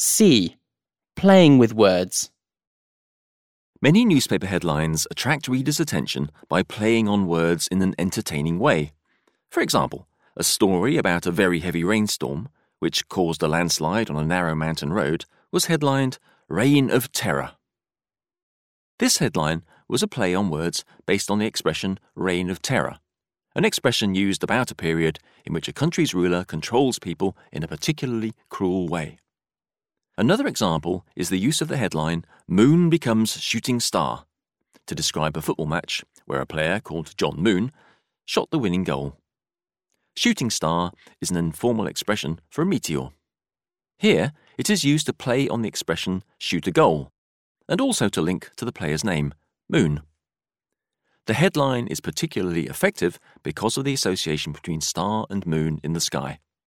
C. Playing with words. Many newspaper headlines attract readers' attention by playing on words in an entertaining way. For example, a story about a very heavy rainstorm, which caused a landslide on a narrow mountain road, was headlined, "Reign of Terror." This headline was a play on words based on the expression reign of terror, an expression used about a period in which a country's ruler controls people in a particularly cruel way. Another example is the use of the headline, "Moon becomes shooting star," to describe a football match where a player called John Moon shot the winning goal. Shooting star is an informal expression for a meteor. Here, it is used to play on the expression shoot a goal, and also to link to the player's name, Moon. The headline is particularly effective because of the association between star and moon in the sky.